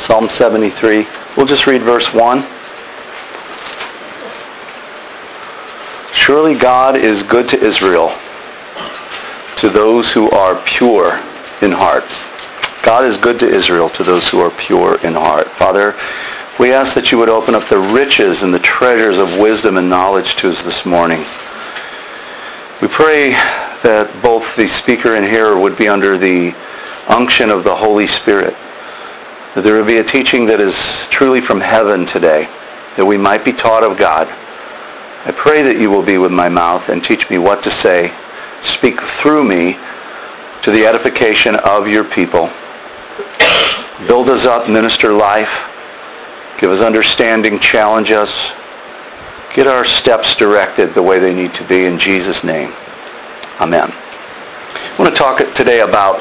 Psalm 73. We'll just read verse 1. Surely God is good to Israel, to those who are pure in heart. God is good to Israel, to those who are pure in heart. Father, we ask that you would open up the riches and the treasures of wisdom and knowledge to us this morning. We pray that both the speaker and hearer would be under the unction of the Holy Spirit, that there would be a teaching that is truly from heaven today, that we might be taught of God. I pray that you will be with my mouth and teach me what to say. Speak through me to the edification of your people. Build us up, minister life. Give us understanding, challenge us. Get our steps directed the way they need to be in Jesus' name. Amen. I want to talk today about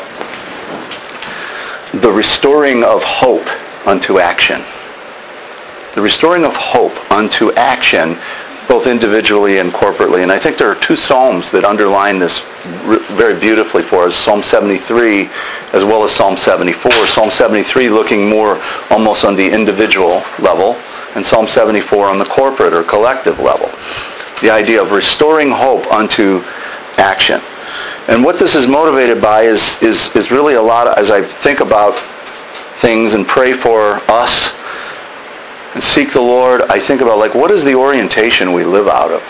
the restoring of hope unto action. The restoring of hope unto action, both individually and corporately. And I think there are two Psalms that underline this very beautifully for us. Psalm 73 as well as Psalm 74. Psalm 73 looking more almost on the individual level, and Psalm 74 on the corporate or collective level. The idea of restoring hope unto action. And what this is motivated by is really a lot, as I think about things and pray for us and seek the Lord, I think about, like, what is the orientation we live out of?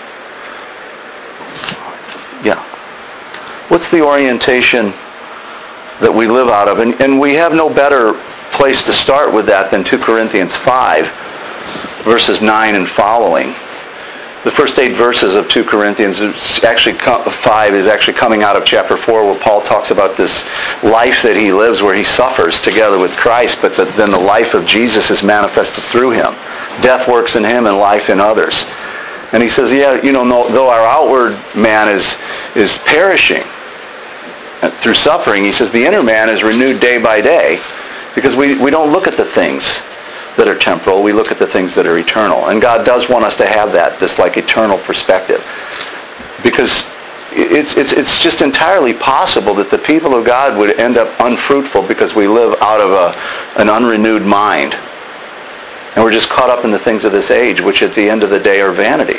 Yeah. What's the orientation that we live out of? And we have no better place to start with that than 2 Corinthians 5, verses 9 and following. The first 8 verses of 2 Corinthians, 5 is actually coming out of chapter 4, where Paul talks about this life that he lives where he suffers together with Christ, but then the life of Jesus is manifested through him. Death works in him and life in others. And he says, though our outward man is perishing through suffering, he says the inner man is renewed day by day, because we don't look at the things that are temporal, we look at the things that are eternal. And God does want us to have this like eternal perspective. Because it's just entirely possible that the people of God would end up unfruitful because we live out of an unrenewed mind. And we're just caught up in the things of this age, which at the end of the day are vanity.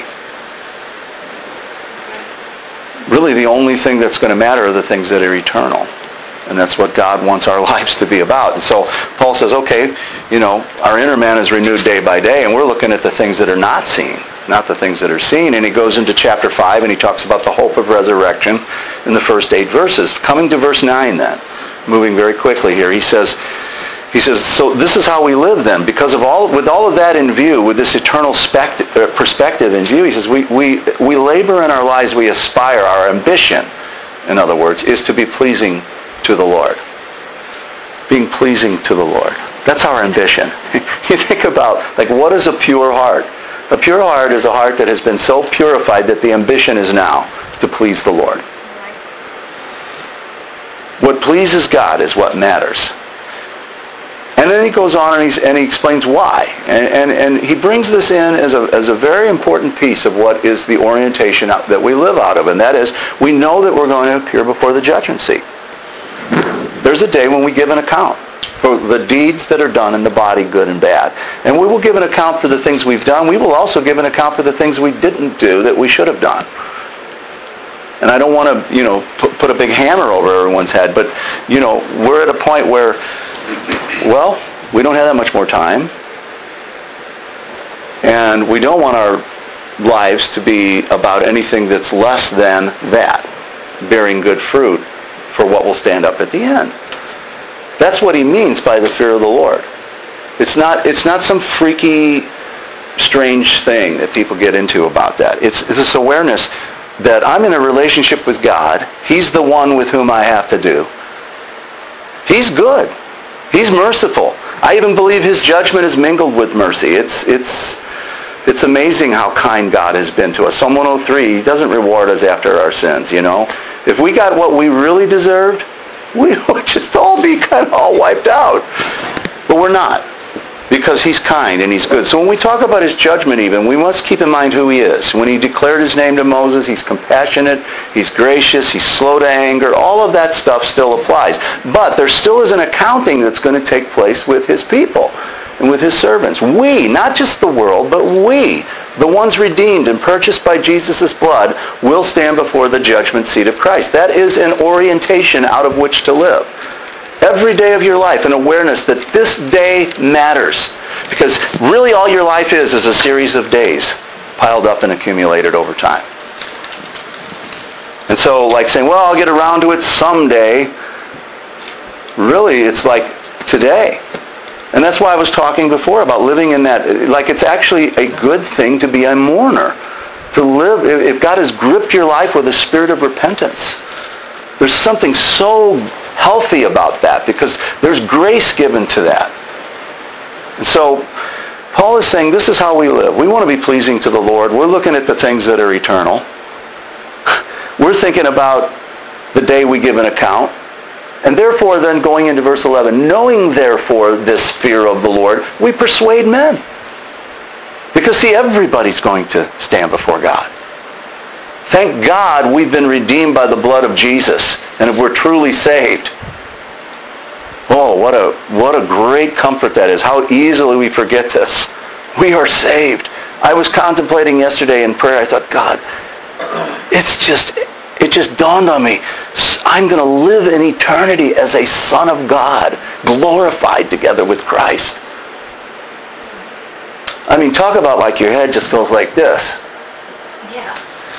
Really the only thing that's going to matter are the things that are eternal. And that's what God wants our lives to be about. And so Paul says, okay, our inner man is renewed day by day, and we're looking at the things that are not seen, not the things that are seen. And he goes into chapter 5, and he talks about the hope of resurrection in the first 8 verses. Coming to verse 9 then, moving very quickly here, he says, so this is how we live then, because with all of that in view, with this eternal perspective in view, he says, we labor in our lives, we aspire, our ambition, in other words, is to be pleasing to the Lord. Being pleasing to the Lord. That's our ambition. You think about, what is a pure heart? A pure heart is a heart that has been so purified that the ambition is now to please the Lord. What pleases God is what matters. And then he goes on and he explains why. And he brings this in as a very important piece of what is the orientation that we live out of. And that is, we know that we're going to appear before the judgment seat. There's a day when we give an account for the deeds that are done in the body, good and bad. And we will give an account for the things we've done. We will also give an account for the things we didn't do that we should have done. And I don't want to, put a big hammer over everyone's head, but, we're at a point where, we don't have that much more time. And we don't want our lives to be about anything that's less than that, bearing good fruit for what will stand up at the end. That's what he means by the fear of the Lord. It's not some freaky, strange thing that people get into about that. It's this awareness that I'm in a relationship with God. He's the one with whom I have to do. He's good. He's merciful. I even believe his judgment is mingled with mercy. It's amazing how kind God has been to us. Psalm 103, he doesn't reward us after our sins, If we got what we really deserved, we would just all be kind of all wiped out. But we're not. because he's kind and he's good. So when we talk about his judgment even, we must keep in mind who he is. When he declared his name to Moses, he's compassionate, he's gracious, he's slow to anger. All of that stuff still applies. But there still is an accounting that's going to take place with his people and with his servants. We, not just the world, but we, the ones redeemed and purchased by Jesus' blood, will stand before the judgment seat of Christ. That is an orientation out of which to live. Every day of your life, an awareness that this day matters. Because really all your life is a series of days piled up and accumulated over time. And so like saying, well, I'll get around to it someday. Really, it's like today. And that's why I was talking before about living in that, like it's actually a good thing to be a mourner. To live, if God has gripped your life with a spirit of repentance. There's something so healthy about that because there's grace given to that. And so Paul is saying this is how we live. We want to be pleasing to the Lord. We're looking at the things that are eternal. We're thinking about the day we give an account. And therefore then going into verse 11, knowing therefore this fear of the Lord, we persuade men. Because see, everybody's going to stand before God. Thank God we've been redeemed by the blood of Jesus. And if we're truly saved, oh, what a great comfort that is. How easily we forget this. We are saved. I was contemplating yesterday in prayer. I thought, God, it just dawned on me. I'm going to live in eternity as a son of God, glorified together with Christ. I mean, talk about like your head just goes like this. Yeah.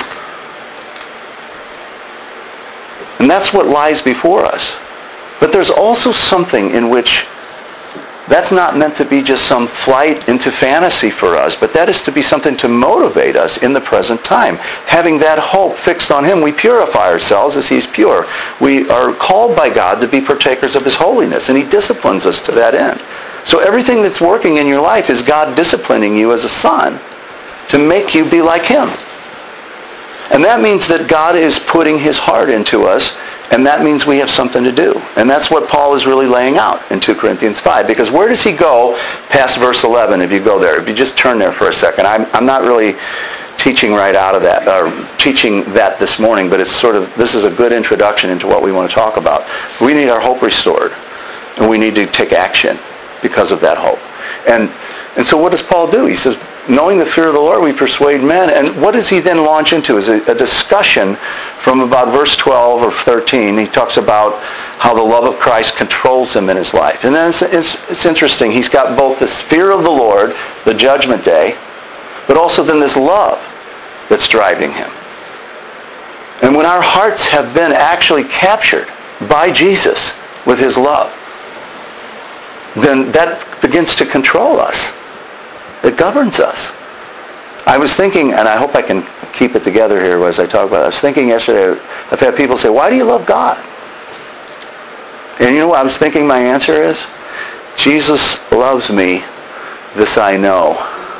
And that's what lies before us. But there's also something in which that's not meant to be just some flight into fantasy for us, but that is to be something to motivate us in the present time. Having that hope fixed on him, we purify ourselves as he's pure. We are called by God to be partakers of his holiness, and he disciplines us to that end. So everything that's working in your life is God disciplining you as a son to make you be like him. And that means that God is putting his heart into us, and that means we have something to do. And that's what Paul is really laying out in 2 Corinthians 5. Because where does he go past verse 11 if you go there? If you just turn there for a second. I'm not really teaching right out of that, or teaching that this morning, but it's sort of, this is a good introduction into what we want to talk about. We need our hope restored, and we need to take action because of that hope. And so what does Paul do? He says, knowing the fear of the Lord, we persuade men. And what does he then launch into? Is a discussion from about verse 12 or 13. He talks about how the love of Christ controls him in his life. And then it's interesting. He's got both this fear of the Lord, the judgment day, but also then this love that's driving him. And when our hearts have been actually captured by Jesus with his love, then that begins to control us. It governs us. I was thinking, and I hope I can keep it together here as I talk about it. I was thinking yesterday, I've had people say, why do you love God? And you know what I was thinking my answer is? Jesus loves me, this I know.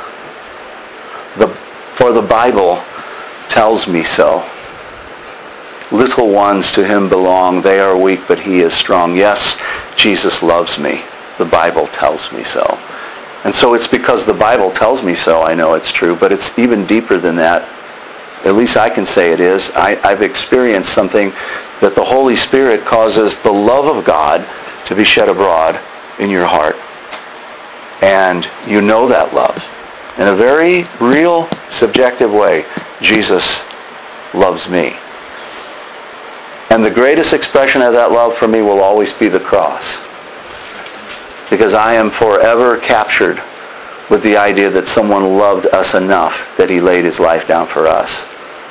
For the Bible tells me so. Little ones to him belong. They are weak, but he is strong. Yes, Jesus loves me. The Bible tells me so. And so it's because the Bible tells me so, I know it's true, but it's even deeper than that. At least I can say it is. I've experienced something that the Holy Spirit causes the love of God to be shed abroad in your heart. And you know that love. In a very real, subjective way, Jesus loves me. And the greatest expression of that love for me will always be the cross. Because I am forever captured with the idea that someone loved us enough that he laid his life down for us.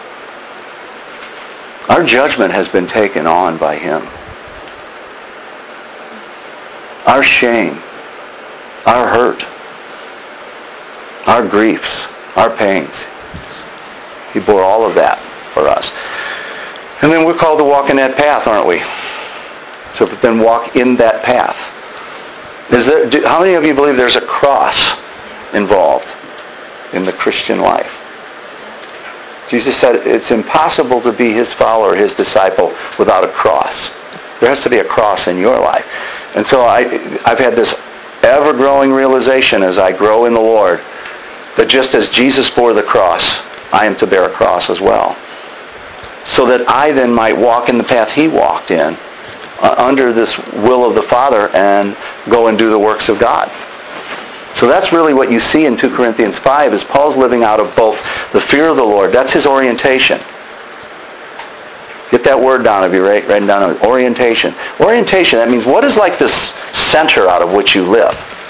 Our judgment has been taken on by him. Our shame, our hurt, our griefs, our pains. He bore all of that for us. And then we're called to walk in that path, aren't we? So then walk in that path. How many of you believe there's a cross involved in the Christian life? Jesus said it's impossible to be his follower, his disciple, without a cross. There has to be a cross in your life. And so I've had this ever-growing realization as I grow in the Lord that just as Jesus bore the cross, I am to bear a cross as well. So that I then might walk in the path he walked in, under this will of the Father, and go and do the works of God. So that's really what you see in 2 Corinthians 5, is Paul's living out of both the fear of the Lord. That's his orientation. Get that word down if you're writing down orientation. Orientation, that means what is like this center out of which you live?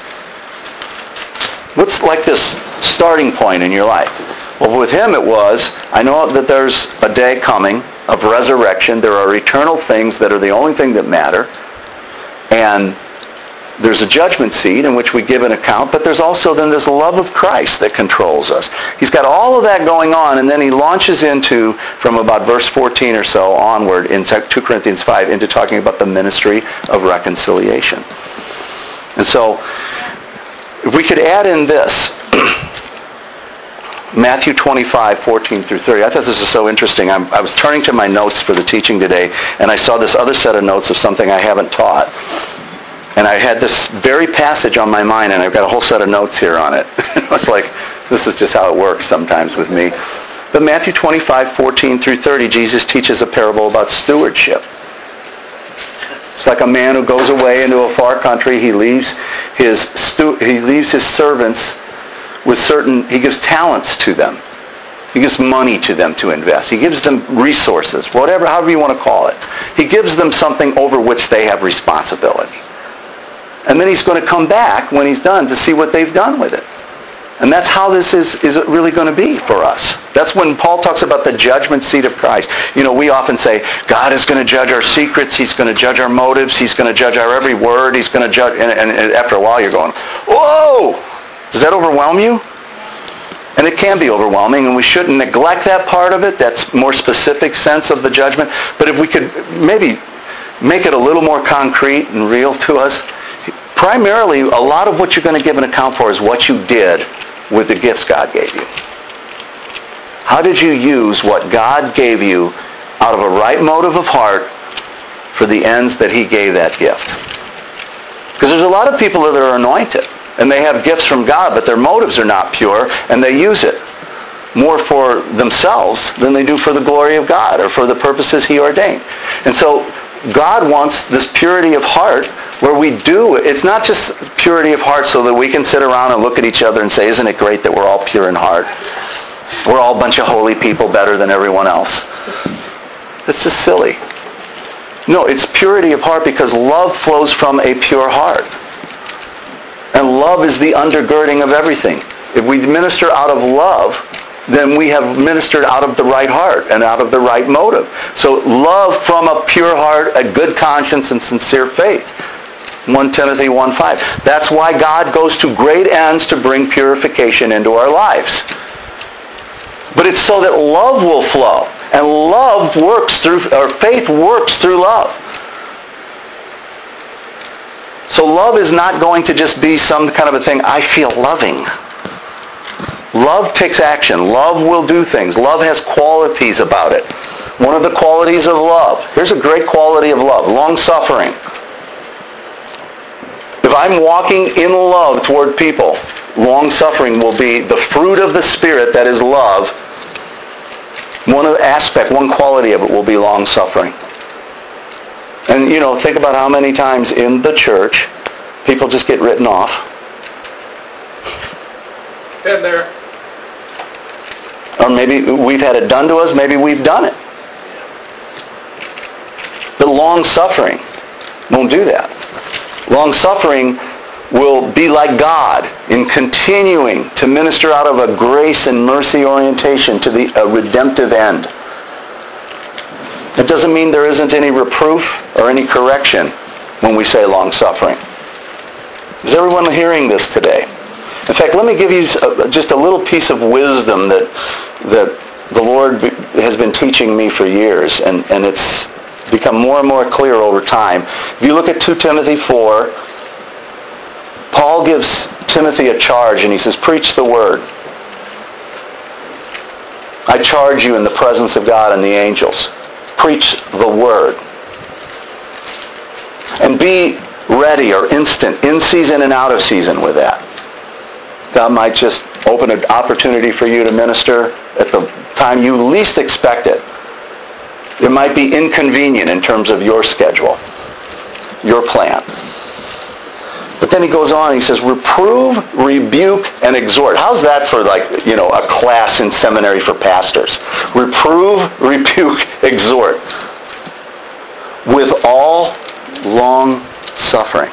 What's like this starting point in your life? Well, with him it was, I know that there's a day coming of resurrection. There are eternal things that are the only thing that matter. And there's a judgment seat in which we give an account, but there's also then this love of Christ that controls us. He's got all of that going on, and then he launches into, from about verse 14 or so onward in 2 Corinthians 5, into talking about the ministry of reconciliation. And so, if we could add in this, Matthew 25, 14 through 30. I thought this was so interesting. I was turning to my notes for the teaching today, and I saw this other set of notes of something I haven't taught. And I had this very passage on my mind, and I've got a whole set of notes here on it. I was like, this is just how it works sometimes with me. But Matthew 25, 14 through 30, Jesus teaches a parable about stewardship. It's like a man who goes away into a far country. He leaves his servants with he gives talents to them. He gives money to them to invest. He gives them resources, however you want to call it. He gives them something over which they have responsibility. And then he's going to come back when he's done to see what they've done with it. And that's how this is really going to be for us. That's when Paul talks about the judgment seat of Christ. You know, we often say, God is going to judge our secrets. He's going to judge our motives. He's going to judge our every word. He's going to judge... And after a while you're going, whoa! Does that overwhelm you? And it can be overwhelming, and we shouldn't neglect that part of it, that more specific sense of the judgment. But if we could maybe make it a little more concrete and real to us, primarily, a lot of what you're going to give an account for is what you did with the gifts God gave you. How did you use what God gave you out of a right motive of heart for the ends that he gave that gift? Because there's a lot of people that are anointed, and they have gifts from God, but their motives are not pure, and they use it more for themselves than they do for the glory of God or for the purposes he ordained. And so God wants this purity of heart where we do, it's not just purity of heart so that we can sit around and look at each other and say, isn't it great that we're all pure in heart? We're all a bunch of holy people better than everyone else. That's just silly. No, it's purity of heart because love flows from a pure heart. And love is the undergirding of everything. If we minister out of love, then we have ministered out of the right heart and out of the right motive. So love from a pure heart, a good conscience, and sincere faith. 1 Timothy 1:5. That's why God goes to great ends to bring purification into our lives. But it's so that love will flow. And love works through, or faith works through love. So love is not going to just be some kind of a thing, I feel loving. Love takes action. Love will do things. Love has qualities about it. One of the qualities of love. Here's a great quality of love. Long-suffering. If I'm walking in love toward people, long-suffering will be the fruit of the Spirit that is love. One quality of it will be long-suffering. And, think about how many times in the church people just get written off. Been there. Or maybe we've had it done to us, maybe we've done it. But long-suffering won't do that. Long-suffering will be like God in continuing to minister out of a grace and mercy orientation to a redemptive end. It doesn't mean there isn't any reproof or any correction when we say long-suffering. Is everyone hearing this today? In fact, let me give you just a little piece of wisdom that the Lord has been teaching me for years, and it's become more and more clear over time. If you look at 2 Timothy 4, Paul gives Timothy a charge, and he says, preach the word. I charge you in the presence of God and the angels. Preach the word. And be ready or instant, in season and out of season with that. God might just open an opportunity for you to minister at the time you least expect it. It might be inconvenient in terms of your schedule, your plan. But then he goes on, he says, reprove, rebuke, and exhort. How's that for a class in seminary for pastors? Reprove, rebuke, exhort. With all long suffering.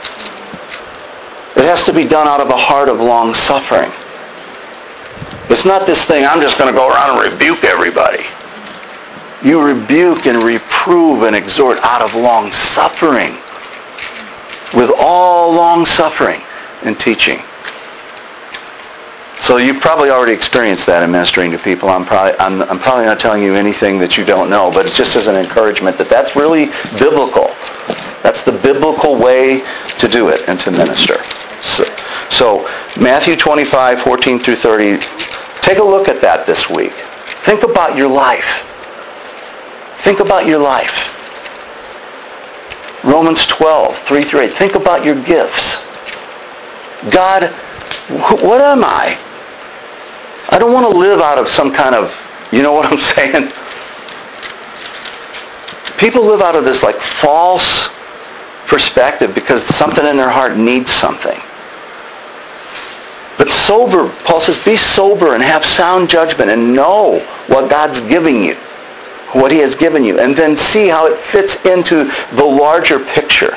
It has to be done out of a heart of long suffering. It's not this thing, I'm just going to go around and rebuke everybody. You rebuke and reprove and exhort out of long suffering. With all long suffering and teaching. So you've probably already experienced that in ministering to people. I'm probably not telling you anything that you don't know, but it's just as an encouragement that that's really biblical. That's the biblical way to do it and to minister. So Matthew 25, 14 through 30, take a look at that this week. Think about your life. Think about your life. Romans 12, 3 through 8. Think about your gifts. God, what am I? I don't want to live out of some kind of, you know what I'm saying? People live out of this false perspective because something in their heart needs something. But sober, Paul says, be sober and have sound judgment and know what God's giving you. What he has given you, and then see how it fits into the larger picture.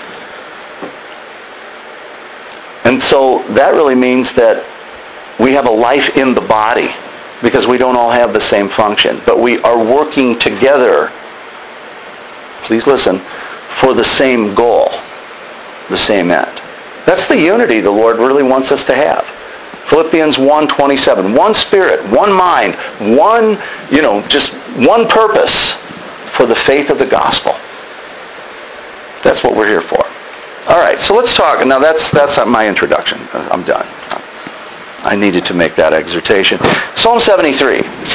And so that really means that we have a life in the body because we don't all have the same function, but we are working together, please listen, for the same goal, the same end. That's the unity the Lord really wants us to have. Philippians 1:27, one spirit, one mind, just one purpose for the faith of the gospel. That's what we're here for. All right, so let's talk. Now that's my introduction. I'm done. I needed to make that exhortation. Psalm 73.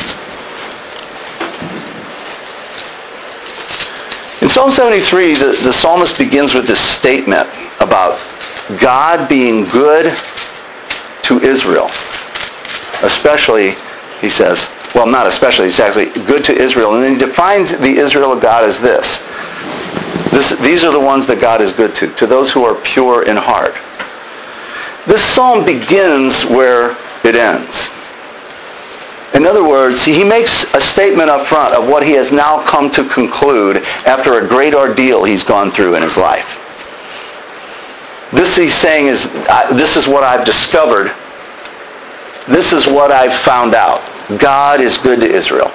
In Psalm 73, the psalmist begins with this statement about God being good to Israel. Especially, he says, well, not especially, it's actually good to Israel. And then he defines the Israel of God as this. These are the ones that God is good to those who are pure in heart. This psalm begins where it ends. In other words, he makes a statement up front of what he has now come to conclude after a great ordeal he's gone through in his life. This he's saying is, this is what I've discovered. This is what I've found out. God is good to Israel.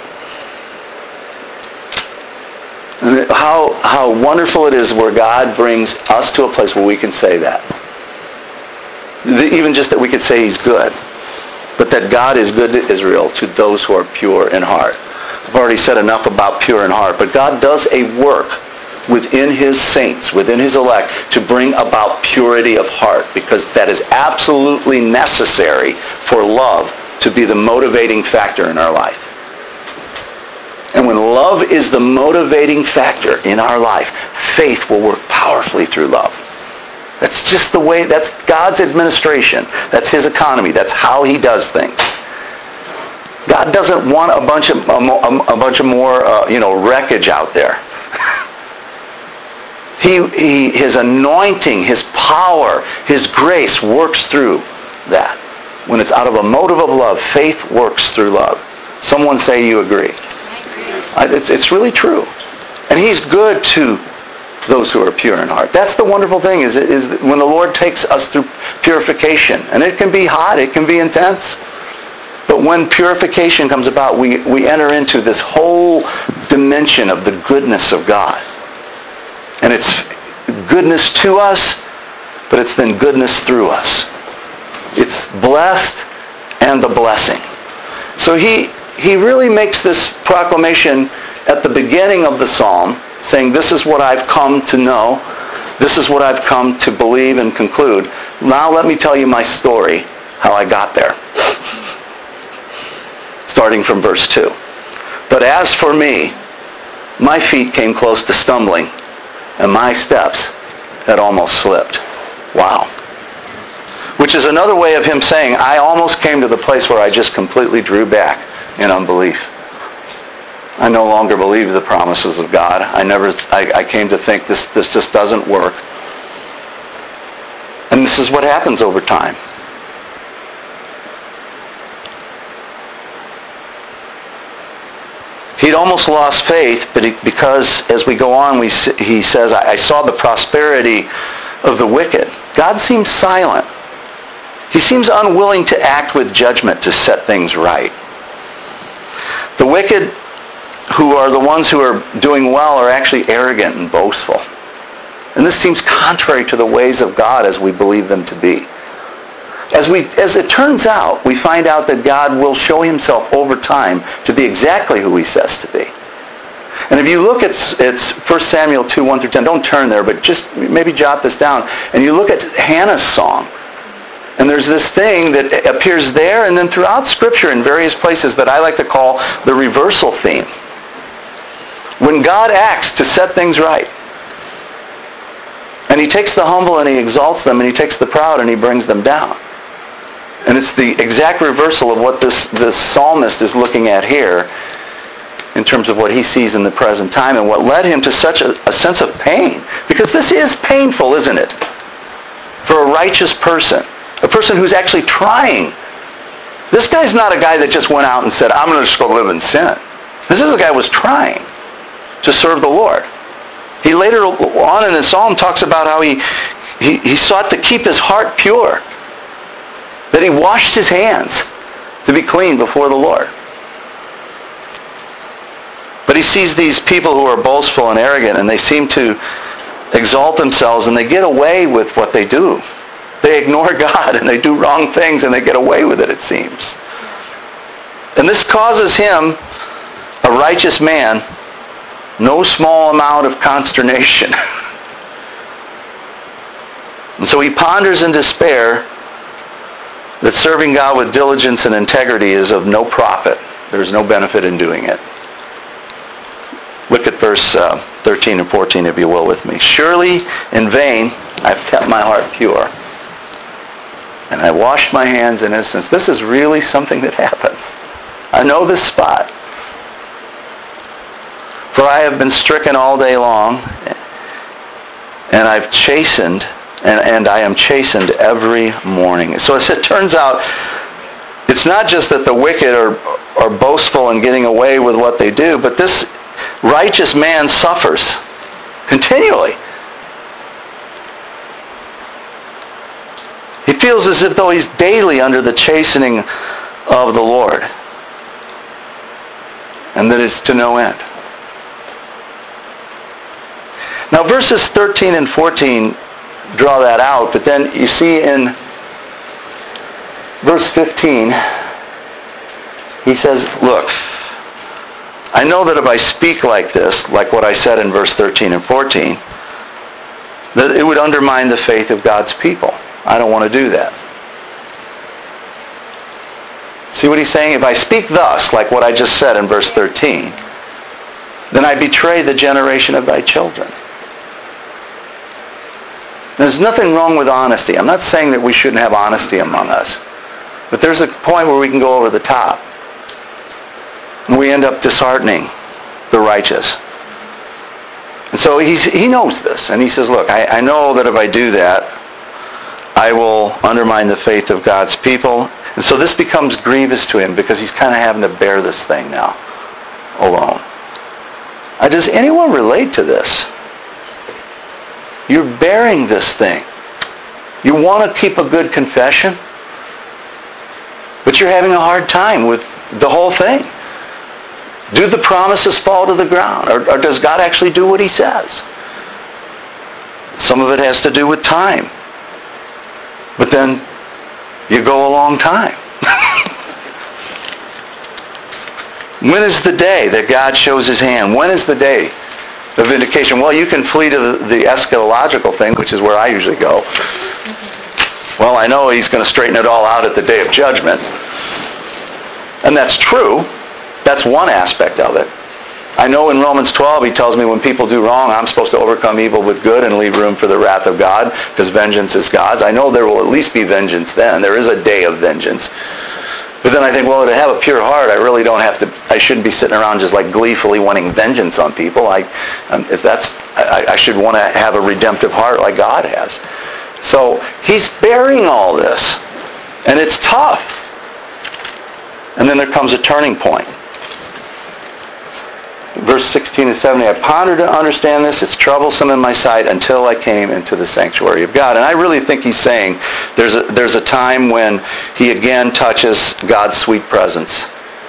And how wonderful it is where God brings us to a place where we can say that. Even just that we could say he's good. But that God is good to Israel, to those who are pure in heart. I've already said enough about pure in heart, but God does a work within his saints, within his elect, to bring about purity of heart, because that is absolutely necessary for love to be the motivating factor in our life. And when love is the motivating factor in our life, faith will work powerfully through love. That's just the way, that's God's administration. That's his economy. That's how he does things. God doesn't want a bunch of more wreckage out there. His anointing, his power, his grace works through that. When it's out of a motive of love, faith works through love. Someone say you agree. It's really true. And he's good to those who are pure in heart. That's the wonderful thing is when the Lord takes us through purification. And it can be hot, it can be intense. But when purification comes about, we enter into this whole dimension of the goodness of God. And it's goodness to us, but it's then goodness through us. It's blessed and the blessing. So he really makes this proclamation at the beginning of the psalm, saying, this is what I've come to know. This is what I've come to believe and conclude. Now let me tell you my story, how I got there. Starting from verse 2. But as for me, my feet came close to stumbling, and my steps had almost slipped. Wow. Which is another way of him saying, I almost came to the place where I just completely drew back in unbelief. I no longer believe the promises of God. I came to think this just doesn't work. And this is what happens over time. He'd almost lost faith, but because as we go on, he says, I saw the prosperity of the wicked. God seems silent. He seems unwilling to act with judgment to set things right. The wicked, who are the ones who are doing well, are actually arrogant and boastful. And this seems contrary to the ways of God as we believe them to be. As it turns out, we find out that God will show himself over time to be exactly who he says to be. And if you look at 1 Samuel 2, 1 through 10, don't turn there, but just maybe jot this down. And you look at Hannah's song. And there's this thing that appears there and then throughout Scripture in various places that I like to call the reversal theme. When God acts to set things right, and he takes the humble and he exalts them, and he takes the proud and he brings them down. And it's the exact reversal of what this psalmist is looking at here in terms of what he sees in the present time and what led him to such a sense of pain. Because this is painful, isn't it? For a righteous person. A person who's actually trying. This guy's not a guy that just went out and said, I'm going to just go live in sin. This is a guy who was trying to serve the Lord. He later on in the psalm talks about how he sought to keep his heart pure. That he washed his hands to be clean before the Lord. But he sees these people who are boastful and arrogant, and they seem to exalt themselves, and they get away with what they do. They ignore God, and they do wrong things, and they get away with it seems. And this causes him, a righteous man, no small amount of consternation. And so he ponders in despair that serving God with diligence and integrity is of no profit. There's no benefit in doing it. Look at verse 13 and 14, if you will, with me. Surely in vain I've kept my heart pure, and I washed my hands in innocence. This is really something that happens. I know this spot. For I have been stricken all day long, and I've chastened, and I am chastened every morning. So as it turns out, it's not just that the wicked are boastful and getting away with what they do, but this righteous man suffers continually. He feels as if though he's daily under the chastening of the Lord, and that it's to no end. Now verses 13 and 14 draw that out, but then you see in verse 15, he says, look, I know that if I speak like this, like what I said in verse 13 and 14, that it would undermine the faith of God's people. I don't want to do that. See what he's saying? If I speak thus, like what I just said in verse 13, then I betray the generation of thy children. There's nothing wrong with honesty. I'm not saying that we shouldn't have honesty among us. But there's a point where we can go over the top. And we end up disheartening the righteous. And so he knows this. And he says, look, I know that if I do that, I will undermine the faith of God's people. And so this becomes grievous to him because he's kind of having to bear this thing now alone. Does anyone relate to this? You're bearing this thing. You want to keep a good confession, but you're having a hard time with the whole thing. Do the promises fall to the ground? Or does God actually do what he says? Some of it has to do with time. But then you go a long time. When is the day that God shows his hand? When is the day of vindication? Well, you can flee to the eschatological thing, which is where I usually go. Well, I know he's going to straighten it all out at the day of judgment. And that's true. That's one aspect of it. I know in Romans 12 he tells me when people do wrong, I'm supposed to overcome evil with good and leave room for the wrath of God because vengeance is God's. I know there will at least be vengeance then. There is a day of vengeance. But then I think, well, to have a pure heart, I shouldn't be sitting around just like gleefully wanting vengeance on people. I should want to have a redemptive heart like God has. So he's bearing all this. And it's tough. And then there comes a turning point. Verse 16 and 17, I pondered to understand this. It's troublesome in my sight until I came into the sanctuary of God. And I really think he's saying there's a time when he again touches God's sweet presence.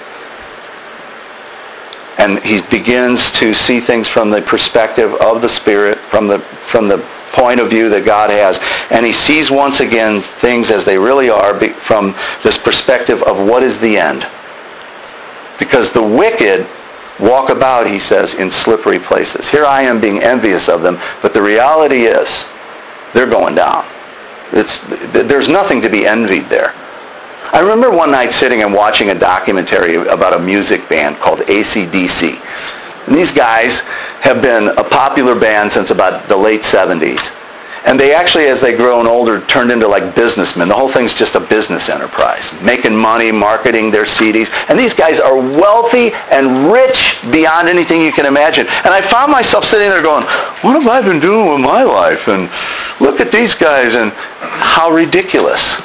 And he begins to see things from the perspective of the Spirit, from the point of view that God has. And he sees once again things as they really are from this perspective of what is the end. Because the wicked walk about, he says, in slippery places. Here I am being envious of them, but the reality is they're going down. There's nothing to be envied there. I remember one night sitting and watching a documentary about a music band called AC/DC. And these guys have been a popular band since about the late 70s. And they actually, as they grown older, turned into like businessmen. The whole thing's just a business enterprise. Making money, marketing their CDs. And these guys are wealthy and rich beyond anything you can imagine. And I found myself sitting there going, what have I been doing with my life? And look at these guys and how ridiculous.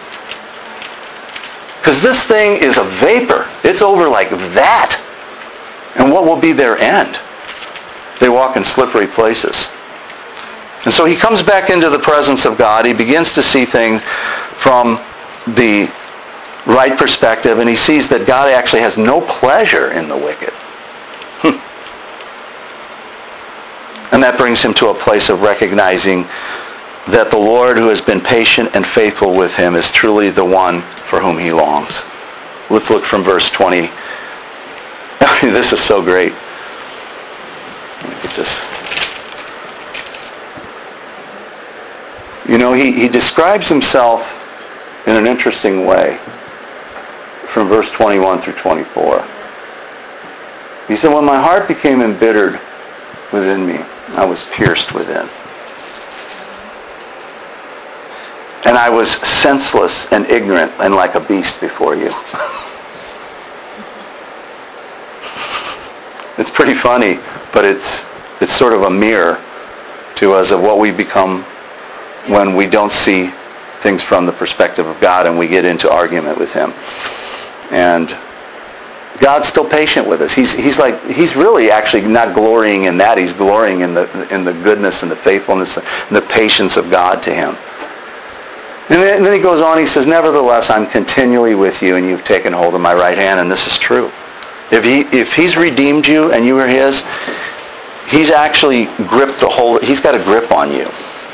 Because this thing is a vapor. It's over like that. And what will be their end? They walk in slippery places. And so he comes back into the presence of God. He begins to see things from the right perspective, and he sees that God actually has no pleasure in the wicked. And that brings him to a place of recognizing that the Lord who has been patient and faithful with him is truly the one for whom he longs. Let's look from verse 20. This is so great. Let me get this. You know, he describes himself in an interesting way from verse 21 through 24. He said, when my heart became embittered within me, I was pierced within. And I was senseless and ignorant and like a beast before you. It's pretty funny, but it's sort of a mirror to us of what we become when we don't see things from the perspective of God and we get into argument with him. And God's still patient with us. He's really actually not glorying in that. He's glorying in the goodness and the faithfulness and the patience of God to him. And then he goes on, he says, nevertheless, I'm continually with you and you've taken hold of my right hand, and this is true. If he's redeemed you and you are his, he's actually gripped a hold, he's got a grip on you.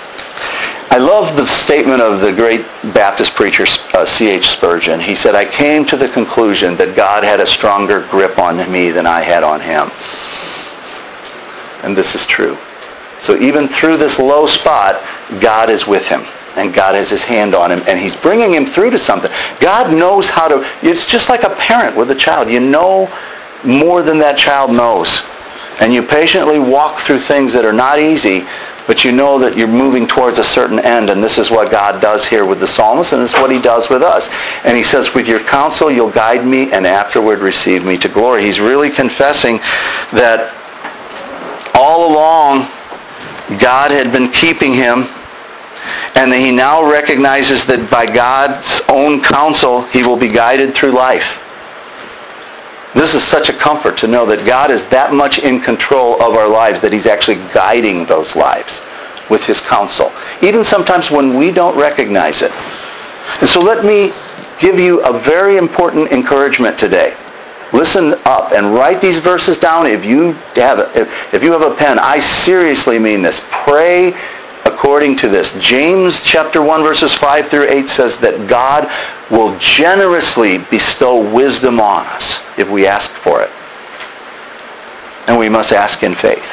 I love the statement of the great Baptist preacher C.H. Spurgeon. He said, I came to the conclusion that God had a stronger grip on me than I had on him. And this is true. So even through this low spot, God is with him. And God has his hand on him. And he's bringing him through to something. God knows how to... It's just like a parent with a child. You know more than that child knows. And you patiently walk through things that are not easy, but you know that you're moving towards a certain end, and this is what God does here with the psalmist, and it's what he does with us. And he says, with your counsel you'll guide me, and afterward receive me to glory. He's really confessing that all along God had been keeping him, and that he now recognizes that by God's own counsel he will be guided through life. This is such a comfort to know that God is that much in control of our lives that he's actually guiding those lives with his counsel, even sometimes when we don't recognize it. And so let me give you a very important encouragement today. Listen up and write these verses down if you have a pen. I seriously mean this. Pray according to this. James chapter 1 verses 5 through 8 says that God will generously bestow wisdom on us if we ask for it. And we must ask in faith.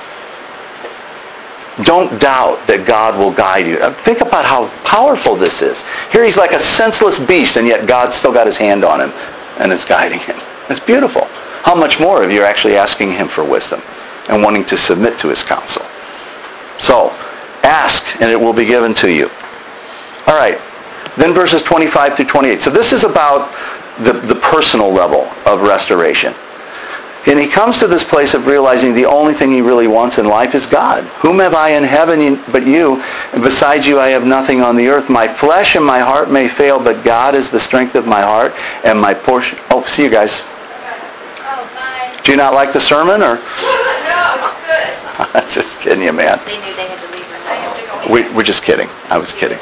Don't doubt that God will guide you. Think about how powerful this is. Here he's like a senseless beast, and yet God's still got his hand on him and is guiding him. It's beautiful. how much more if you're actually asking him for wisdom and wanting to submit to his counsel? So, ask and it will be given to you. All right. Then verses 25 through 28. So this is about the personal level of restoration. And he comes to this place of realizing the only thing he really wants in life is God. Whom have I in heaven but you? And besides you I have nothing on the earth. My flesh and my heart may fail, but God is the strength of my heart and my portion. Oh, see you guys. Oh, bye. Do you not like the sermon? Or? No, it's good. I'm just kidding you, man. They knew they had to leave. I have to go. We're just kidding. I was kidding.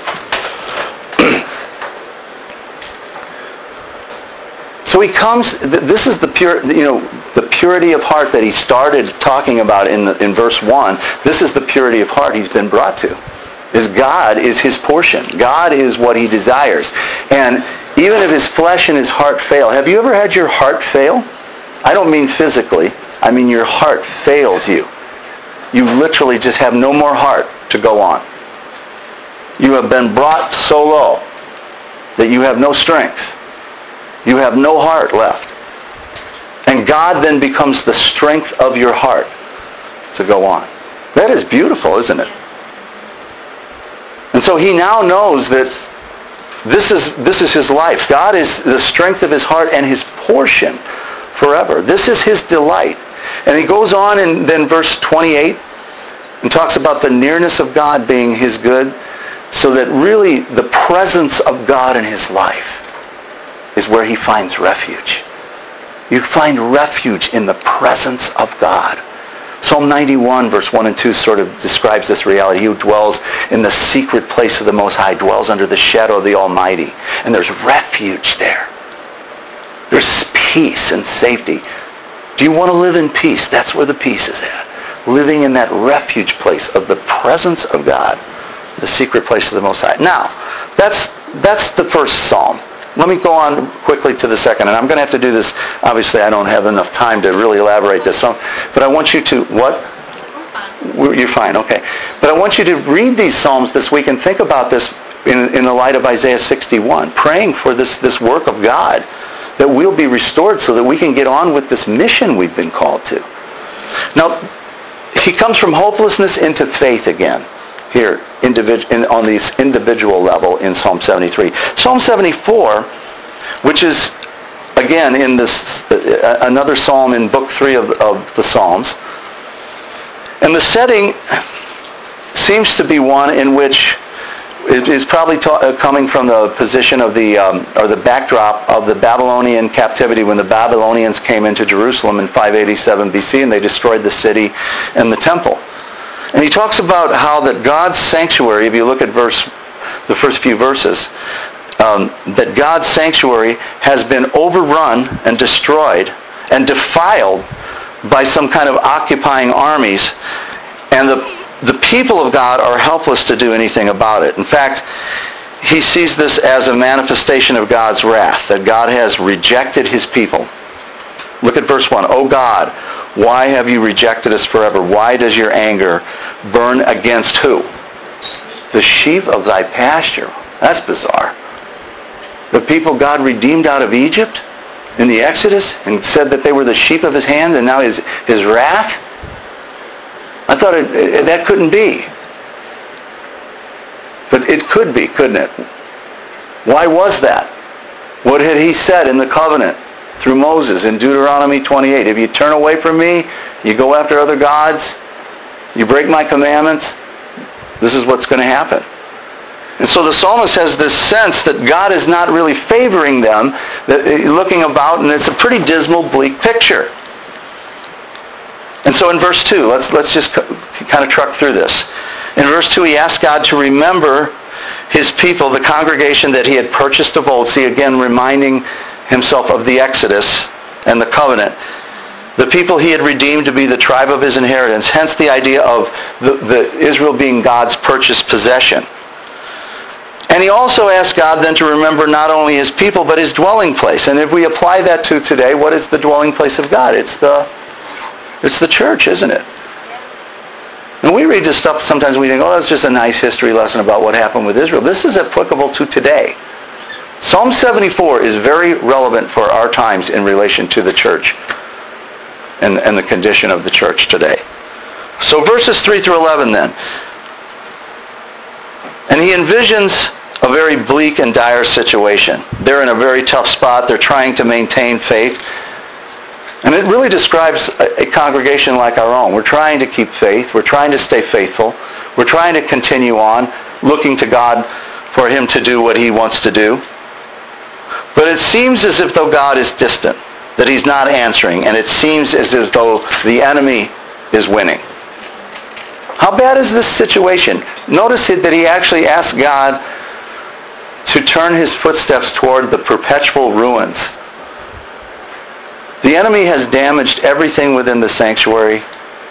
So he comes, this is the purity of heart that he started talking about in verse 1. This is the purity of heart he's been brought to. God is his portion. God is what he desires. And even if his flesh and his heart fail, have you ever had your heart fail? I don't mean physically. I mean your heart fails you. You literally just have no more heart to go on. You have been brought so low that you have no strength. You have no heart left. And God then becomes the strength of your heart to go on. That is beautiful, isn't it? And so he now knows that this is his life. God is the strength of his heart and his portion forever. This is his delight. And he goes on in then verse 28 and talks about the nearness of God being his good, so that really the presence of God in his life is where he finds refuge. You find refuge in the presence of God. Psalm 91 verse 1 and 2 sort of describes this reality. He who dwells in the secret place of the Most High dwells under the shadow of the Almighty. And there's refuge there. There's peace and safety. Do you want to live in peace? That's where the peace is at. Living in that refuge place of the presence of God, the secret place of the Most High. Now, that's the first psalm. Let me go on quickly to the second, and I'm going to have to do this. Obviously, I don't have enough time to really elaborate this psalm, but I want you to, what? You're fine, okay. But I want you to read these psalms this week and think about this in the light of Isaiah 61, praying for this work of God, that we'll be restored so that we can get on with this mission we've been called to. Now, he comes from hopelessness into faith again here on this individual level in Psalm 73. Psalm 74, which is, again, in this another psalm in Book 3 of the Psalms. And the setting seems to be one in which it is probably coming from the position of or the backdrop of the Babylonian captivity when the Babylonians came into Jerusalem in 587 BC and they destroyed the city and the temple. And he talks about how that God's sanctuary, if you look at the first few verses, that God's sanctuary has been overrun and destroyed and defiled by some kind of occupying armies, and the people of God are helpless to do anything about it. In fact, he sees this as a manifestation of God's wrath, that God has rejected his people. Look at verse 1. O God, why have you rejected us forever? Why does your anger burn against who? The sheep of thy pasture. That's bizarre. The people God redeemed out of Egypt in the Exodus and said that they were the sheep of his hand, and now his wrath? I thought that couldn't be. But it could be, couldn't it? Why was that? What had he said in the covenant through Moses in Deuteronomy 28? If you turn away from me, you go after other gods, you break my commandments, this is what's going to happen. And so the psalmist has this sense that God is not really favoring them, that looking about, and it's a pretty dismal, bleak picture. And so in verse 2, let's just kind of truck through this. In verse 2, he asks God to remember his people, the congregation that he had purchased of old. See, again, reminding himself of the Exodus and the covenant. The people he had redeemed to be the tribe of his inheritance. Hence the idea of the Israel being God's purchased possession. And he also asked God then to remember not only his people, but his dwelling place. And if we apply that to today, what is the dwelling place of God? It's the church, isn't it? And we read this stuff sometimes and we think, oh, that's just a nice history lesson about what happened with Israel. This is applicable to today. Psalm 74 is very relevant for our times in relation to the church. and the condition of the church today. So verses 3 through 11 then. And he envisions a very bleak and dire situation. They're in a very tough spot. They're trying to maintain faith. And it really describes a congregation like our own. We're trying to keep faith. We're trying to stay faithful. We're trying to continue on, looking to God for him to do what he wants to do. But it seems as if though God is distant, that he's not answering, and it seems as if though the enemy is winning. How bad is this situation? Notice that he actually asked God to turn his footsteps toward the perpetual ruins. The enemy has damaged everything within the sanctuary.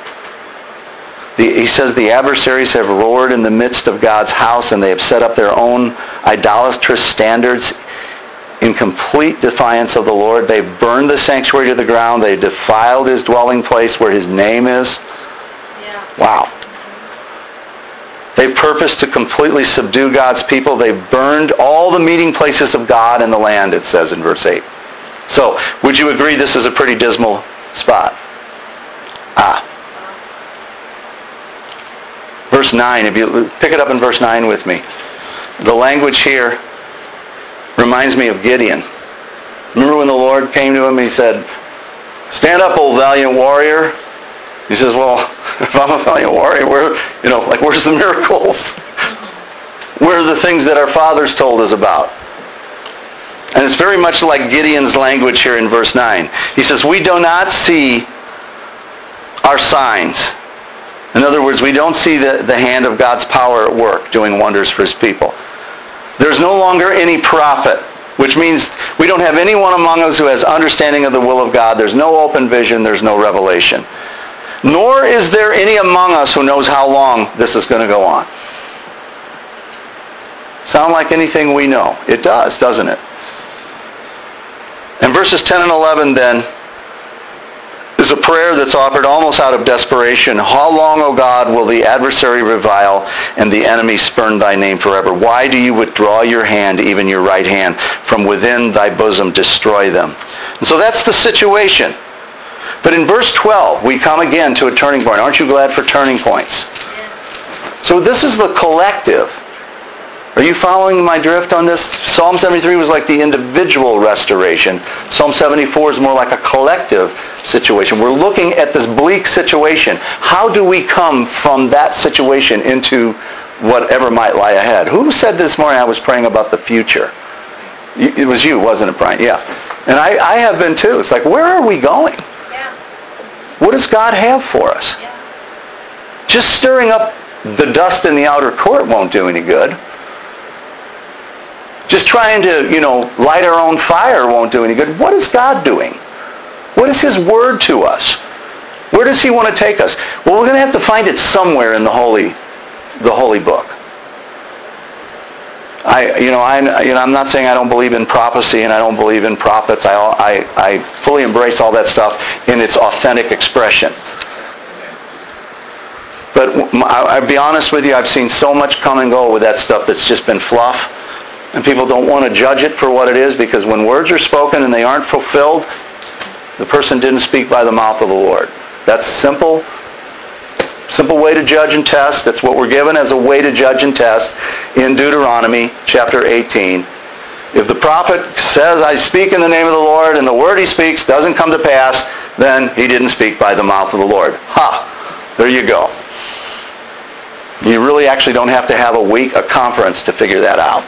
He says the adversaries have roared in the midst of God's house, and they have set up their own idolatrous standards in complete defiance of the Lord. They've burned the sanctuary to the ground. They've defiled his dwelling place where his name is. Yeah. Wow. They purpose to completely subdue God's people. They've burned all the meeting places of God in the land, it says in verse 8. So, would you agree this is a pretty dismal spot? Verse 9, if you pick it up in verse 9 with me. The language here reminds me of Gideon. Remember when the Lord came to him and he said, "Stand up, O valiant warrior." He says, well, if I'm a valiant warrior, where's the miracles? Where are the things that our fathers told us about? And it's very much like Gideon's language here in verse 9. He says, we do not see our signs. In other words, we don't see the hand of God's power at work doing wonders for his people. There's no longer any prophet, which means we don't have anyone among us who has understanding of the will of God. There's no open vision. There's no revelation. Nor is there any among us who knows how long this is going to go on. Sound like anything we know? It does, doesn't it? And verses 10 and 11 then is a prayer that's offered almost out of desperation. How long, O God, will the adversary revile and the enemy spurn thy name forever? Why do you withdraw your hand, even your right hand? From within thy bosom destroy them. And so that's the situation. But in verse 12, we come again to a turning point. Aren't you glad for turning points? So this is the collective. Are you following my drift on this? Psalm 73 was like the individual restoration. Psalm 74 is more like a collective situation. We're looking at this bleak situation. How do we come from that situation into whatever might lie ahead? Who said this morning I was praying about the future? It was you, wasn't it, Brian? Yeah. And I have been too. It's like, where are we going? Yeah. What does God have for us? Yeah. Just stirring up the dust in the outer court won't do any good. Just trying to, light our own fire won't do any good. What is God doing? What is his word to us? Where does he want to take us? Well, we're going to have to find it somewhere in the holy book. I'm not saying I don't believe in prophecy and I don't believe in prophets. I fully embrace all that stuff in its authentic expression. But I'll be honest with you, I've seen so much come and go with that stuff that's just been fluff. And people don't want to judge it for what it is, because when words are spoken and they aren't fulfilled, the person didn't speak by the mouth of the Lord. That's simple way to judge and test. That's what we're given as a way to judge and test in Deuteronomy chapter 18. If the prophet says, I speak in the name of the Lord, and the word he speaks doesn't come to pass, then he didn't speak by the mouth of the Lord. There you go. You really actually don't have to have a conference to figure that out.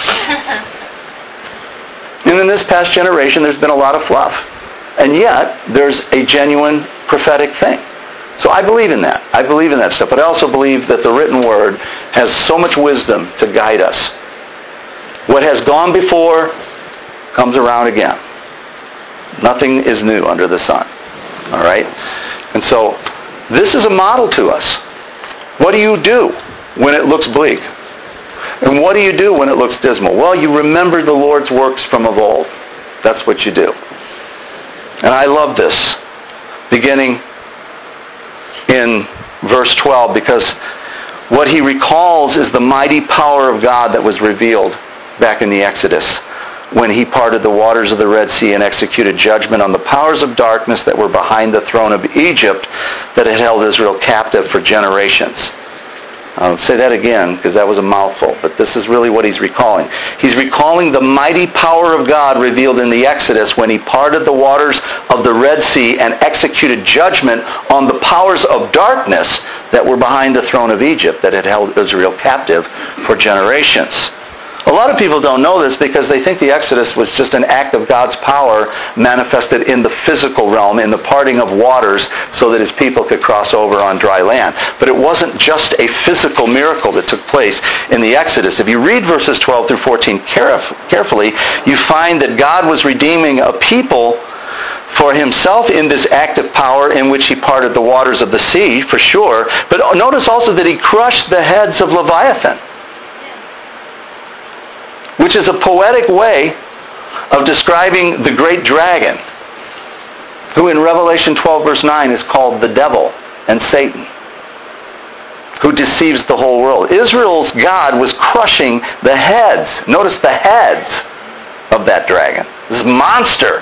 And in this past generation, there's been a lot of fluff. And yet, there's a genuine prophetic thing. So I believe in that. I believe in that stuff. But I also believe that the written word has so much wisdom to guide us. What has gone before comes around again. Nothing is new under the sun. All right? And so, this is a model to us. What do you do when it looks bleak? And what do you do when it looks dismal? Well, you remember the Lord's works from of old. That's what you do. And I love this, beginning in verse 12, because what he recalls is the mighty power of God that was revealed back in the Exodus, when he parted the waters of the Red Sea and executed judgment on the powers of darkness that were behind the throne of Egypt that had held Israel captive for generations. I'll say that again because that was a mouthful, but this is really what he's recalling. He's recalling the mighty power of God revealed in the Exodus when he parted the waters of the Red Sea and executed judgment on the powers of darkness that were behind the throne of Egypt that had held Israel captive for generations. A lot of people don't know this because they think the Exodus was just an act of God's power manifested in the physical realm, in the parting of waters so that his people could cross over on dry land. But it wasn't just a physical miracle that took place in the Exodus. If you read verses 12 through 14 carefully, you find that God was redeeming a people for himself in this act of power in which he parted the waters of the sea, for sure. But notice also that he crushed the heads of Leviathan, which is a poetic way of describing the great dragon, who in Revelation 12 verse 9 is called the devil and Satan, who deceives the whole world. Israel's God was crushing the heads. Notice the heads of that dragon, this monster.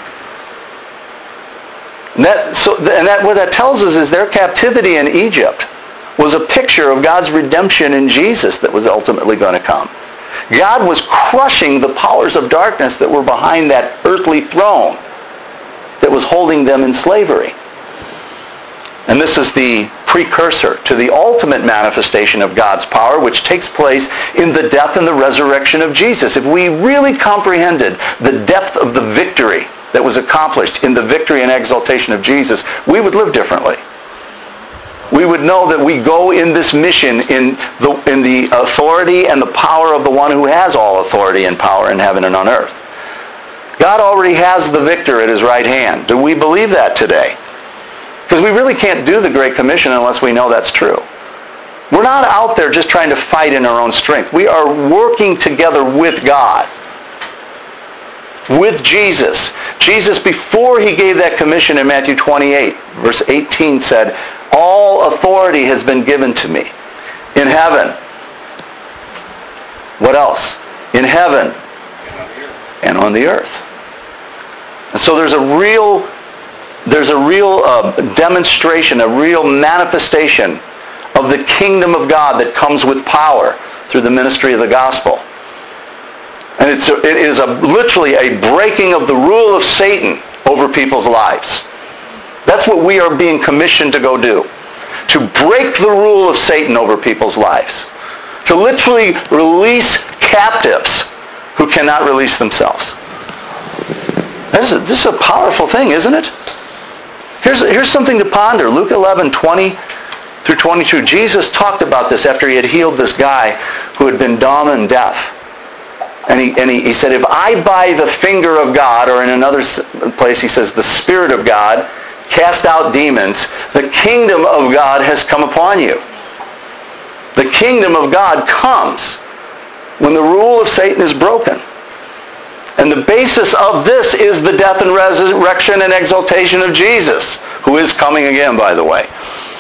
What that tells us is their captivity in Egypt was a picture of God's redemption in Jesus that was ultimately going to come. God was crushing the powers of darkness that were behind that earthly throne that was holding them in slavery. And this is the precursor to the ultimate manifestation of God's power, which takes place in the death and the resurrection of Jesus. If we really comprehended the depth of the victory that was accomplished in the victory and exaltation of Jesus, we would live differently. We would know that we go in this mission in the authority and the power of the one who has all authority and power in heaven and on earth. God already has the victor at his right hand. Do we believe that today? Because we really can't do the Great Commission unless we know that's true. We're not out there just trying to fight in our own strength. We are working together with God, with Jesus. Jesus, before he gave that commission in Matthew 28, verse 18 said, "All authority has been given to me in heaven." What else? In heaven and on the earth. And so there's a real demonstration, a real manifestation of the kingdom of God that comes with power through the ministry of the gospel. And it is literally a breaking of the rule of Satan over people's lives. That's what we are being commissioned to go do. To break the rule of Satan over people's lives. To literally release captives who cannot release themselves. This is a powerful thing, isn't it? Here's something to ponder. Luke 11, 20 through 22. Jesus talked about this after he had healed this guy who had been dumb and deaf. And he said, if I by the finger of God, or in another place he says, the Spirit of God, cast out demons, the kingdom of God has come upon you. The kingdom of God comes when the rule of Satan is broken. And the basis of this is the death and resurrection and exaltation of Jesus, who is coming again, by the way.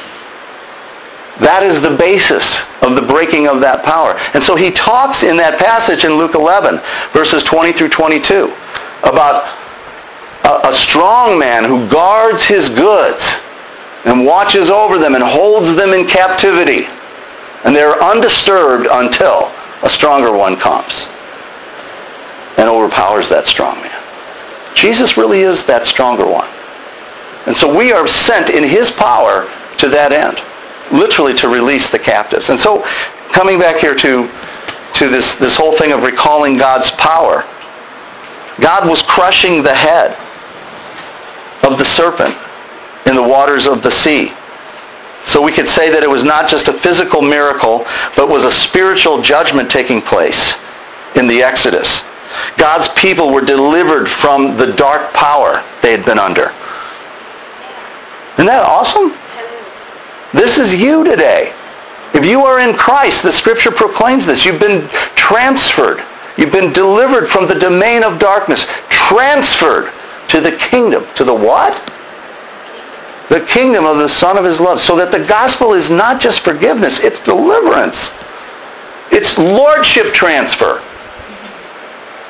That is the basis of the breaking of that power. And so he talks in that passage in Luke 11, verses 20 through 22, about a strong man who guards his goods and watches over them and holds them in captivity. And they're undisturbed until a stronger one comes and overpowers that strong man. Jesus really is that stronger one. And so we are sent in his power to that end, literally to release the captives. And so coming back here to this whole thing of recalling God's power, God was crushing the head of the serpent in the waters of the sea. So we could say that it was not just a physical miracle, but was a spiritual judgment taking place in the Exodus. God's people were delivered from the dark power they had been under. Isn't that awesome? This is you today. If you are in Christ, the Scripture proclaims this. You've been transferred. You've been delivered from the domain of darkness. Transferred to the kingdom. To the what? The kingdom of the Son of his love. So that the gospel is not just forgiveness, it's deliverance. It's lordship transfer.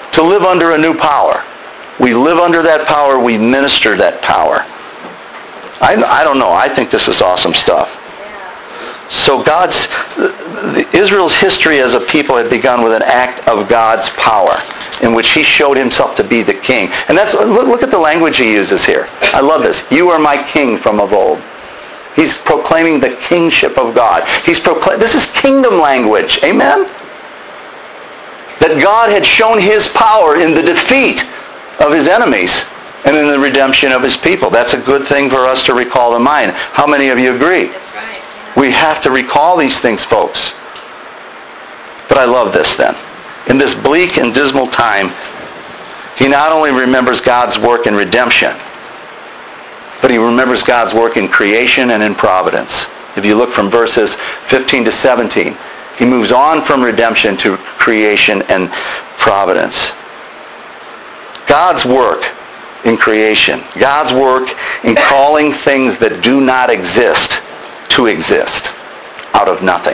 to live under a new power. We live under that power. We minister that power. I don't know. I think this is awesome stuff. So Israel's history as a people had begun with an act of God's power in which he showed himself to be the king. And look at the language he uses here. I love this. You are my king from of old. He's proclaiming the kingship of God. This is kingdom language. Amen? That God had shown his power in the defeat of his enemies and in the redemption of his people. That's a good thing for us to recall in mind. How many of you agree? That's right. We have to recall these things, folks. But I love this then. In this bleak and dismal time, he not only remembers God's work in redemption, but he remembers God's work in creation and in providence. If you look from verses 15 to 17, he moves on from redemption to creation and providence. God's work in creation. God's work in calling things that do not exist to exist out of nothing.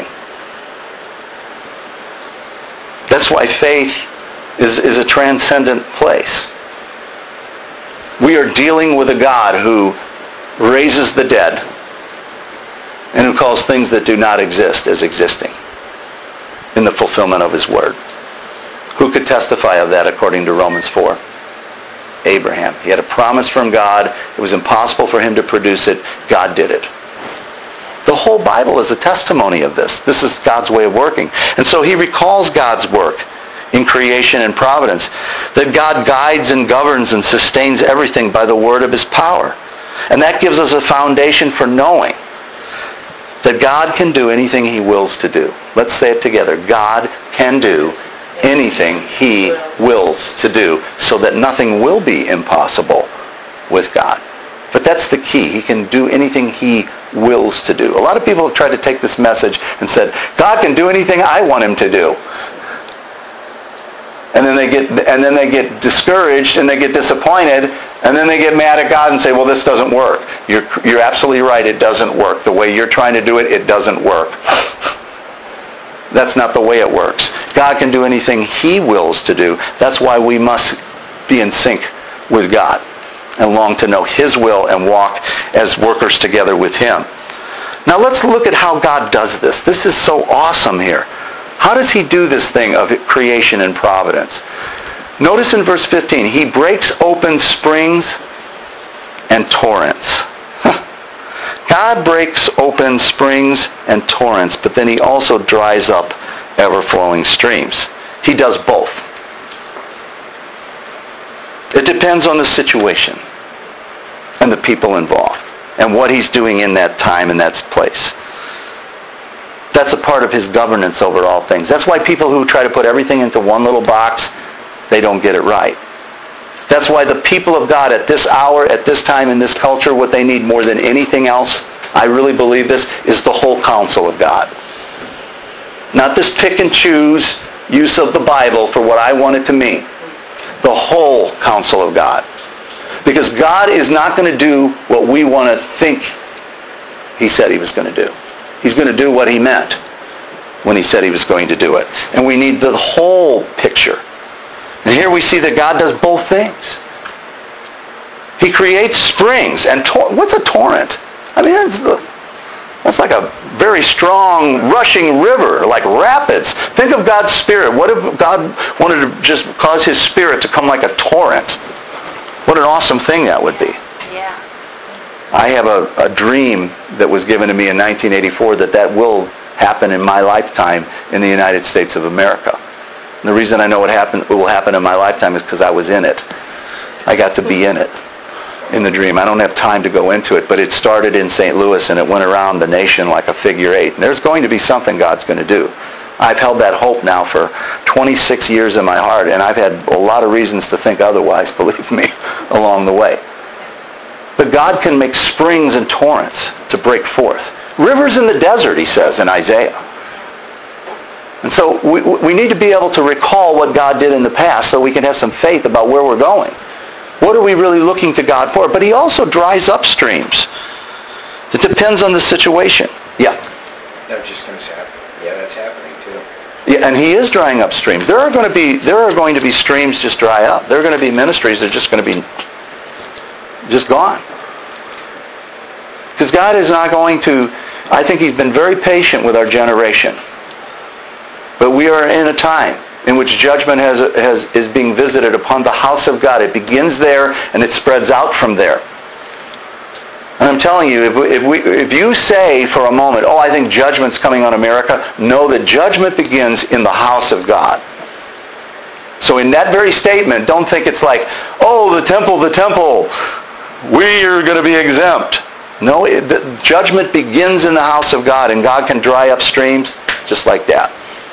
That's why faith is a transcendent place. We are dealing with a God who raises the dead and who calls things that do not exist as existing in the fulfillment of his word. Who could testify of that according to Romans 4? Abraham. He had a promise from God. It was impossible for him to produce it. God did it. The whole Bible is a testimony of this. This is God's way of working. And so he recalls God's work in creation and providence. That God guides and governs and sustains everything by the word of his power. And that gives us a foundation for knowing that God can do anything he wills to do. Let's say it together. God can do anything he wills to do, so that nothing will be impossible with God. But that's the key. He can do anything he wills to do. A lot of people have tried to take this message and said, God can do anything I want him to do. And then they get discouraged and they get disappointed, and then they get mad at God and say, well, this doesn't work. You're absolutely right, it doesn't work. The way you're trying to do it, it doesn't work. That's not the way it works. God can do anything he wills to do. That's why we must be in sync with God and long to know his will and walk as workers together with him. Now let's look at how God does this. This is so awesome here. How does he do this thing of creation and providence? Notice in verse 15, he breaks open springs and torrents. God breaks open springs and torrents, but then he also dries up ever-flowing streams. He does both. It depends on the situation and the people involved and what he's doing in that time and that place. That's a part of his governance over all things. That's why people who try to put everything into one little box, they don't get it right. That's why the people of God at this hour, at this time, in this culture, what they need more than anything else, I really believe this, is the whole counsel of God. Not this pick and choose use of the Bible for what I want it to mean. The whole counsel of God. Because God is not going to do what we want to think he said he was going to do. He's going to do what he meant when he said he was going to do it. And we need the whole picture. And here we see that God does both things. He creates springs. And what's a torrent? I mean, that's like a very strong, rushing river, like rapids. Think of God's Spirit. What if God wanted to just cause his Spirit to come like a torrent? What an awesome thing that would be. Yeah. I have a dream that was given to me in 1984 that will happen in my lifetime in the United States of America. And the reason I know it will happen in my lifetime is because I was in it. I got to be in it, in the dream. I don't have time to go into it, but it started in St. Louis and it went around the nation like a figure eight. And there's going to be something God's going to do. I've held that hope now for 26 years in my heart, and I've had a lot of reasons to think otherwise, believe me, along the way. But God can make springs and torrents to break forth. Rivers in the desert, he says in Isaiah. And so we need to be able to recall what God did in the past so we can have some faith about where we're going. What are we really looking to God for? But he also dries up streams. It depends on the situation. Yeah. I was just going to say, yeah, that's happening too. Yeah, and he is drying up streams. There are going to be streams just dry up. There are going to be ministries that are just going to be just gone. Because God is not going to, I think he's been very patient with our generation. But we are in a time in which judgment is being visited upon the house of God. It begins there and it spreads out from there. And I'm telling you, if you say for a moment, oh, I think judgment's coming on America, know that judgment begins in the house of God. So in that very statement, don't think it's like, oh, the temple, we are going to be exempt. No, judgment begins in the house of God, and God can dry up streams just like that.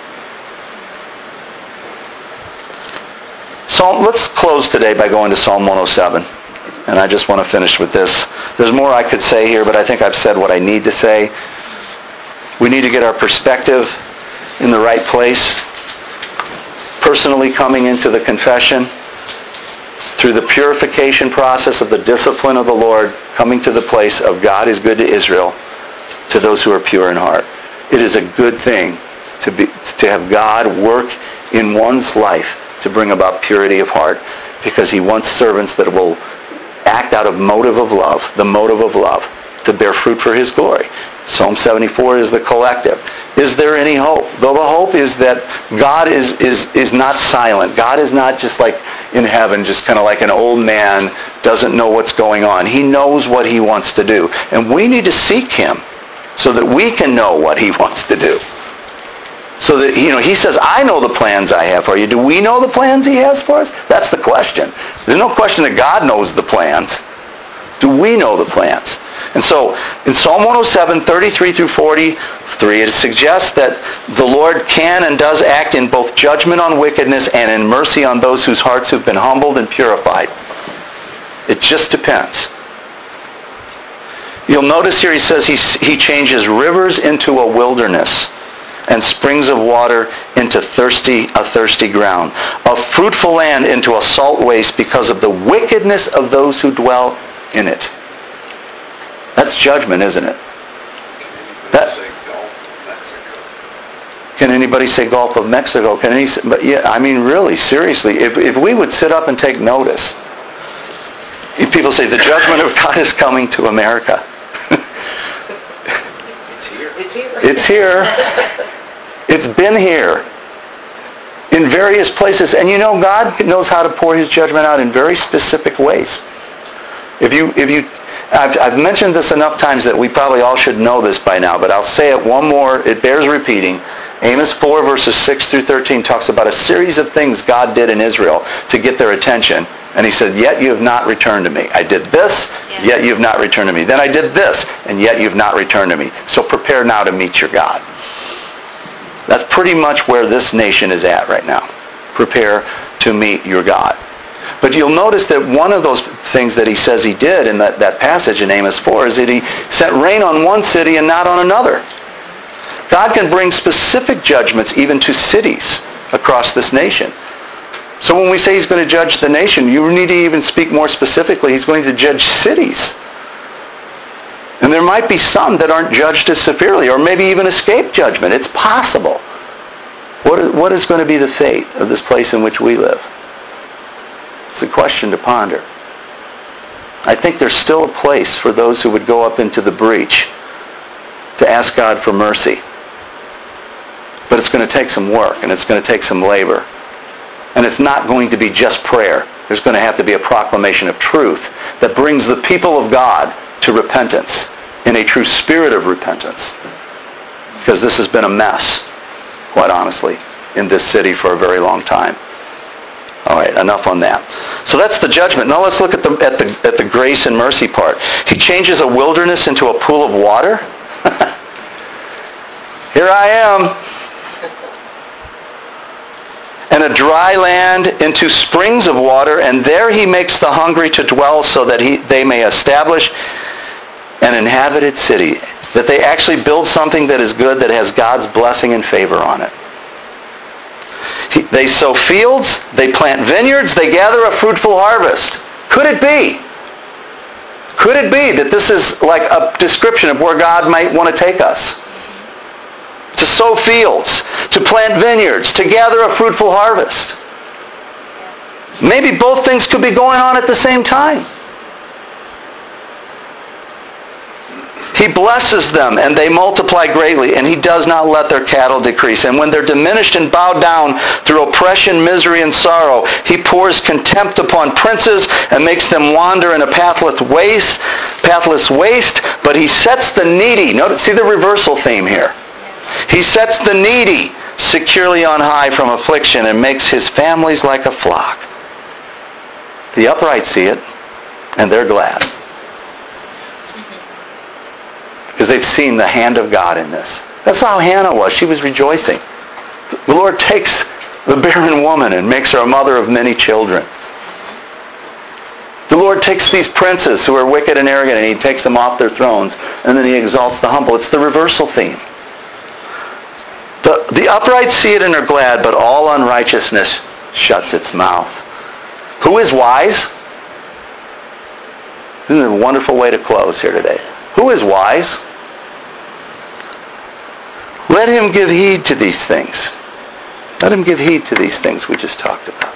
So let's close today by going to Psalm 107. And I just want to finish with this. There's more I could say here, but I think I've said what I need to say. We need to get our perspective in the right place. Personally coming into the confession, through the purification process of the discipline of the Lord, coming to the place of God is good to Israel, to those who are pure in heart. It is a good thing to have God work in one's life to bring about purity of heart, because he wants servants that will act out of motive of love, the motive of love, to bear fruit for his glory. Psalm 74 is the collective. Is there any hope? Though the hope is that God is not silent. God is not just like in heaven, just kind of like an old man, doesn't know what's going on. He knows what he wants to do. And we need to seek him so that we can know what he wants to do. So that, he says, I know the plans I have for you. Do we know the plans he has for us? That's the question. There's no question that God knows the plans. Do we know the plans? And so, in Psalm 107, 33 through 43, it suggests that the Lord can and does act in both judgment on wickedness and in mercy on those whose hearts have been humbled and purified. It just depends. You'll notice here he says he changes rivers into a wilderness, and springs of water into a thirsty ground, a fruitful land into a salt waste because of the wickedness of those who dwell in it. That's judgment, isn't it? Can anybody say Gulf of Mexico? But yeah, I mean, really, seriously, if we would sit up and take notice, people say the judgment of God is coming to America. It's here. It's been here in various places. And God knows how to pour his judgment out in very specific ways. I've mentioned this enough times that we probably all should know this by now, but I'll say it one more. It bears repeating. Amos 4 verses 6 through 13 talks about a series of things God did in Israel to get their attention. And he said, yet you have not returned to me. I did this, yet you have not returned to me. Then I did this, and yet you have not returned to me. So prepare now to meet your God. That's pretty much where this nation is at right now. Prepare to meet your God. But you'll notice that one of those things that he says he did in that passage in Amos 4 is that he sent rain on one city and not on another. God can bring specific judgments even to cities across this nation. So when we say he's going to judge the nation, you need to even speak more specifically. He's going to judge cities. And there might be some that aren't judged as severely, or maybe even escape judgment. It's possible. What is going to be the fate of this place in which we live? It's a question to ponder. I think there's still a place for those who would go up into the breach to ask God for mercy. But it's going to take some work, and it's going to take some labor. And it's not going to be just prayer. There's going to have to be a proclamation of truth that brings the people of God to repentance, in a true spirit of repentance. Because this has been a mess, quite honestly, in this city for a very long time. All right, enough on that. So that's the judgment. Now let's look at the grace and mercy part. He changes a wilderness into a pool of water. Here I am. And a dry land into springs of water, and there he makes the hungry to dwell, so that they may establish an inhabited city, that they actually build something that is good, that has God's blessing and favor on it. They sow fields, they plant vineyards, they gather a fruitful harvest. Could it be? Could it be that this is like a description of where God might want to take us? to sow fields, to plant vineyards, to gather a fruitful harvest. Maybe both things could be going on at the same time. He blesses them, and they multiply greatly, and he does not let their cattle decrease. And when they're diminished and bowed down through oppression, misery, and sorrow, he pours contempt upon princes and makes them wander in a pathless waste. But he sets the needy, notice, see the reversal theme here. He sets the needy securely on high from affliction and makes his families like a flock. The upright see it, and they're glad. Because they've seen the hand of God in this. That's how Hannah was. She was rejoicing. The Lord takes the barren woman and makes her a mother of many children. The Lord takes these princes who are wicked and arrogant, and he takes them off their thrones, and then he exalts the humble. It's the reversal theme. The upright see it and are glad, but all unrighteousness shuts its mouth. Who is wise? This is a wonderful way to close here today. Who is wise? Let him give heed to these things. Let him give heed to these things we just talked about.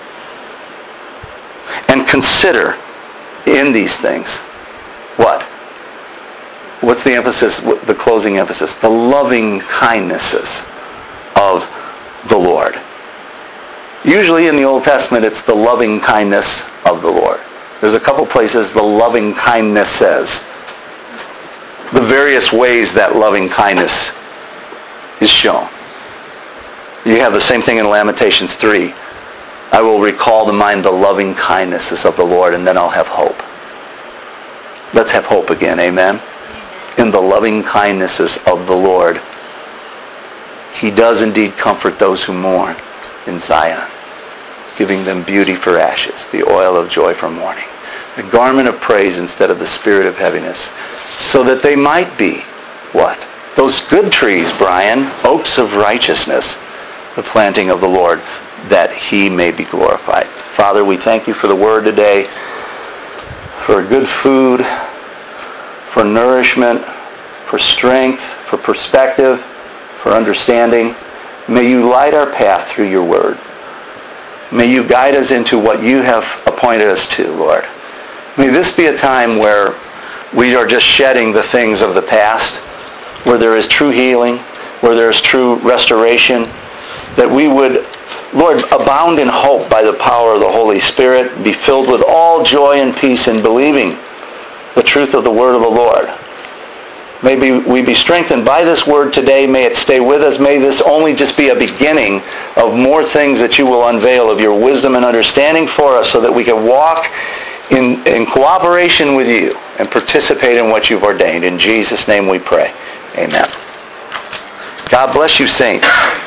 And consider in these things what? What's the emphasis, the closing emphasis? The loving kindnesses of the Lord. Usually in the Old Testament it's the loving kindness of the Lord. There's a couple places the loving kindness says. The various ways that loving kindness is shown. You have the same thing in Lamentations 3. I will recall to mind the loving kindnesses of the Lord, and then I'll have hope. Let's have hope again, amen? In the loving kindnesses of the Lord. He does indeed comfort those who mourn in Zion, giving them beauty for ashes, the oil of joy for mourning, the garment of praise instead of the spirit of heaviness, so that they might be, what? Those good trees, Brian, oaks of righteousness, the planting of the Lord, that he may be glorified. Father, we thank you for the word today, for good food, for nourishment, for strength, for perspective, for understanding. May you light our path through your word. May you guide us into what you have appointed us to, Lord. May this be a time where we are just shedding the things of the past, where there is true healing, where there is true restoration, that we would, Lord, abound in hope by the power of the Holy Spirit, be filled with all joy and peace in believing the truth of the word of the Lord. May we be strengthened by this word today. May it stay with us. May this only just be a beginning of more things that you will unveil of your wisdom and understanding for us, so that we can walk in cooperation with you and participate in what you've ordained. In Jesus' name we pray. Amen. God bless you, saints.